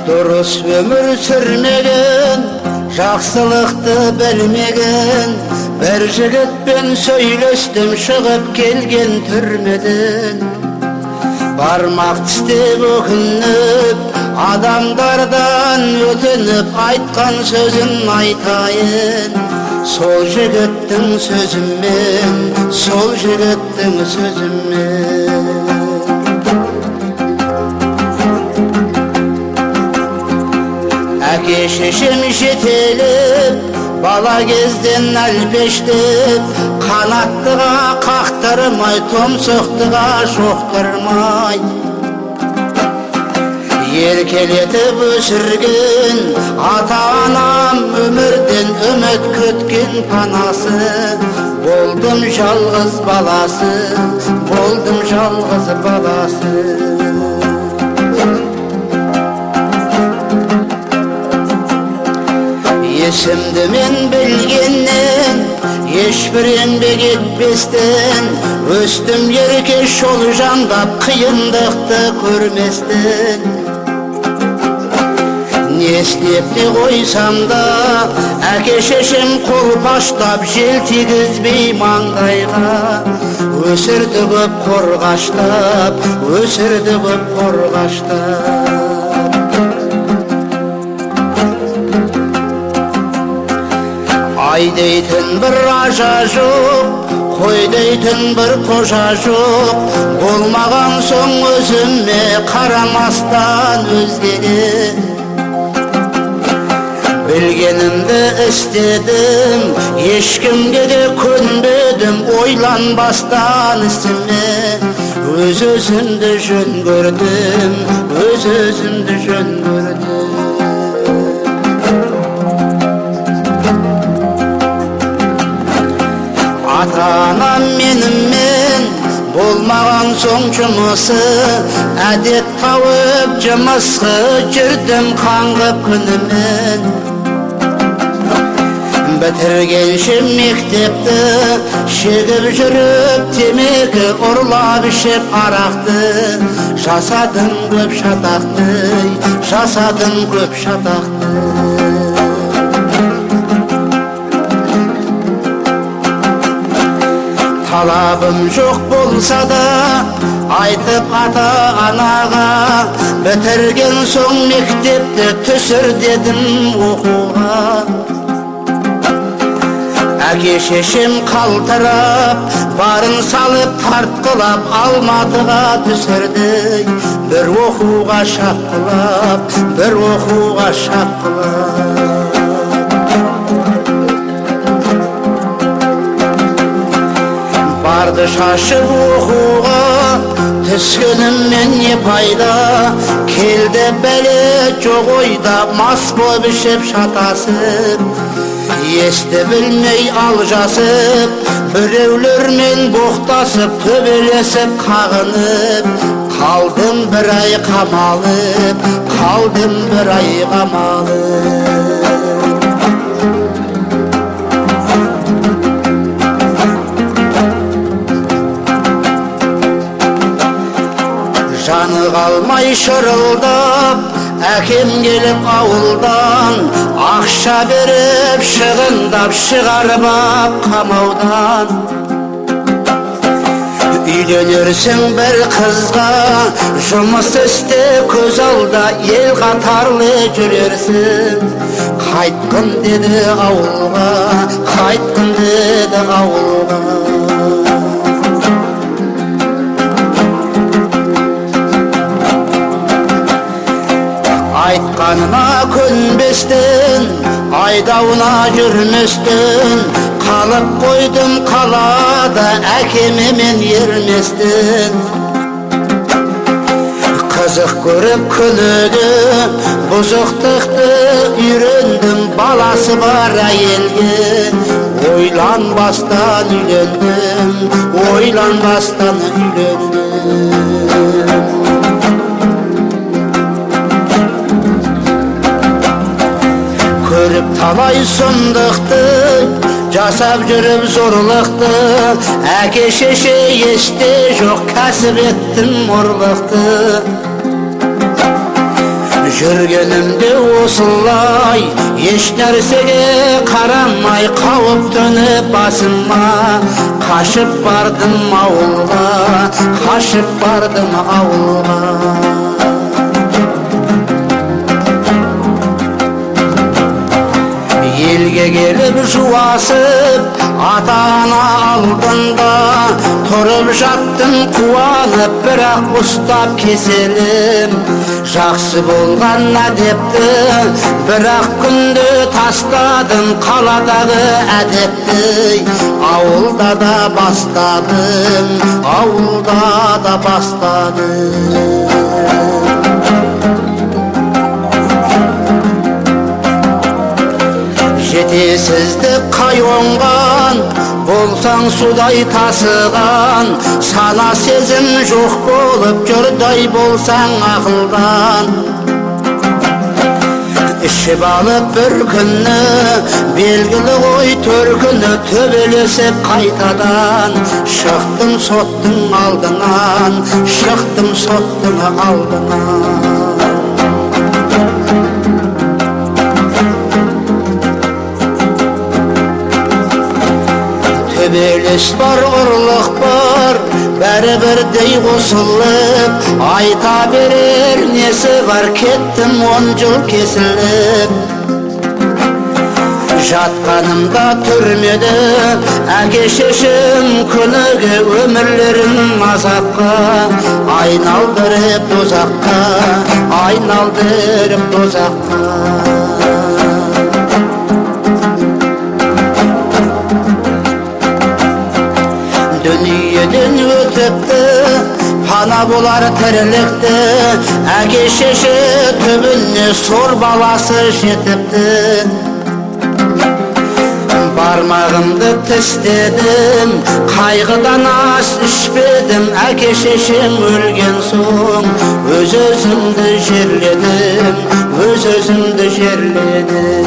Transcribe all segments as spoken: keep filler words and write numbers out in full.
Дұрыс өмір сүрмеген, жақсылықты білмеген, бір жігітпен сөйлестім шығып келген түрмеден. Бармақ тістеп өкініп, адамдардан өтініп, айтқан сөзін айтайын. Сол жігіттің сөзімен, сол жігіттің сөзімен. Әке шешем жетеліп, бала кезден әлпештеп, қанаттыға қақтырмай, тұмсықтыға шоқтырмай. Еркелетіп өсірген ата-анам өмірден үміт күткен панасы. Болдым жалғыз баласы, болдым жалғыз баласы. Есімді мен білгеннен, ешбір еңбек етпестен, өстім ерке жол жандап, қиындықты көрместен. Не істеп те қойсам да, әке шешем қолпаштап, жел тигізбей маңдайға. Өсірді көп қорғаштап, өсірді көп қорғаштап. Ай дейтін бір ажа жоқ, қой дейтін бір қожа жоқ. Болмаған соң өзіме қарамастан өзгеге. Білгенімді істедім, ешкімге де көнбедім, ойланбастан ісіме. Өз өзімді жөн көрдім, өз өзімді жөн көрдім. Ата-анам менімен болмаған соң жұмысы, әдет тауып жұмысқа жүрдім қаңғып күнімен. Бітіргенше мектепті, шегіп жүріп темекі, ұрлап ішіп арақты. Жасадым көп шатақты, жасадым көп шатақты. Талабым жоқ болса да, айтып ата-анаға, бітірген соң мектепті түсір дедім оқуға. Әке шешем қалтырап, барын салып тартқылап, Алматыға түсірді. Бір оқуға шапқылап, бір оқуға шапқылап. Барды шашып оқуға, түскеніммен не пайда. Келді бәле жоқ ойда, мас болып ішіп шатасып. Есті білмей алжасып, біреулермен боқтасып, төбелесіп қағынып. Қалдым бір ай қамалып, қалдым бір ай қамалып. Жаны қалмай шырылдап, әкем келіп ауылдан, ақша беріп шығындап, шығарып ап қамаудан. Үйленерсің бір қызға, жұмыс істе көз алда, ел қатарлы жүрерсің. Қайтқын деді ауылға, қайтқын деді ауылға. Айтқанына көнбестен, айдауына жүрместен, қалып қойдым қалада, әкеме мен ерместен. Қызық көріп күлігі, бұзықтықты үйрендім, баласы бар әйелге. Ойланбастан үйлендім, ойланбастан үйлендім. Көріп талай сұмдықты, жасап жүріп зорлықты. Әке шеше есте жоқ, кәсіп еттім ұрлықты. Жүргенімде осылай еш нәрсеге қарамай қауіп төніп басыма қашып бардым ауылға, қашып бардым ауылға. Елге келіп жуасып ата-ана алдында тұрып жаттым қуанып, бірақ ұстап кеселім жақсы болған әдепті, бірақ күнде тастадым қаладағы әдепті. Ауылда да бастадым, ауылда да бастадым. Жетесіздік қай оңған, болсаң судай тасыған, сана сезім жоқ болып жүрдай болсаң ақылдан. Ішіп алып бір күні, белгілі ғой төркіні, төбелесіп қайтадан шықтым соттың алдынан, шықтым соттың алдынан. Төбелес бар, ұрлық бар, бәрі бірдей қосылып, айта берер несі бар, кеттім он жыл кесіліп. Жатқанымда түрмеде әке шешем күніге өмірлерін азапқа айналдырып дозаққа, айналдырып дозаққа. Дүниеден өтіпті, пана болар тірілікті, әке шеше түбіне сор баласы жетіпті. Бармағымды тістедім, қайғыдан ас ішпедім, әке шешем өлген соң өз-өзімді жерледім, өз-өзімді жерледім.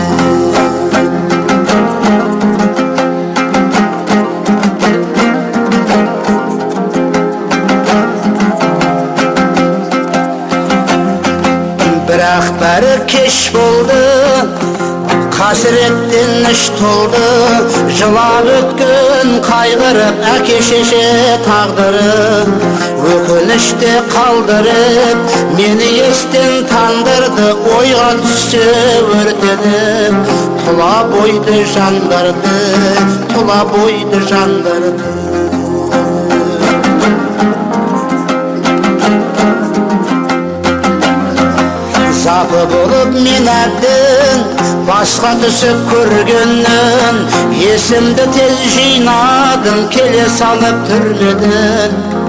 Бірақ бәрі кеш болды, қасіреттен іш толды, жылап өткен қайғырып әке шеше тағдыры. Өкініште қалдырып, мені естен тандырды, ойға түссе өртеніп, тұла бойды жандырды, тұла бойды жандырды. Запы болып мен әбден басқа түсіп көргеннен, есімді тез жинадым келе салып түрмеден.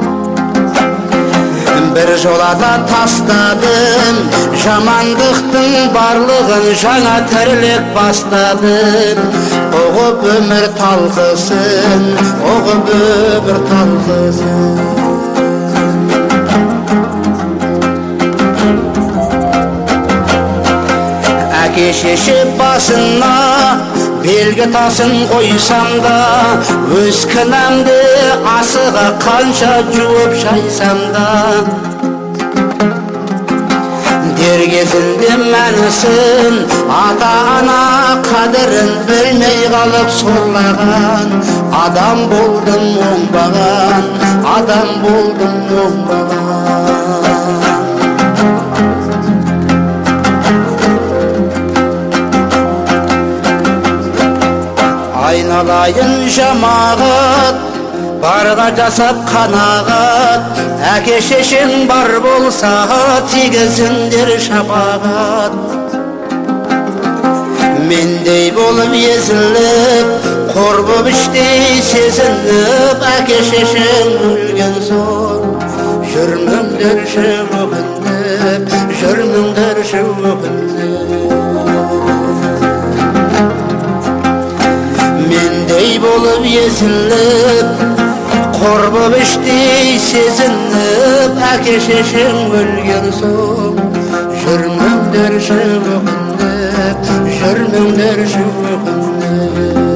Бір жолада тастадым жамандықтың барлығын, жаңа тірлік бастадым. Оғып өмір талқысын, оғып өмір талқысын. Әке шеше басына белгі тасын қойсам да, өз кінәмді асыға қанша жуып шайсам да. Дер кезінде мәнісін, ата-ана қадірін білмей қалып сорлаған, адам болдым оңбаған, адам болдым оңбаған. Айналайын жамағат, барға жасап қанағат, әке шешең бар болса тигізіңдер шапағат. Мендей болып езіліп, қор боп іштей сезініп, әке шешең өлген соң жүрміңдерші өкініп, жүрміңдерші өкініп. Мендей болып езіліп, қор боп іштей сезініп, әке шешең өлген соң жүрміңдерші өкініп, жүрміңдерші өкініп.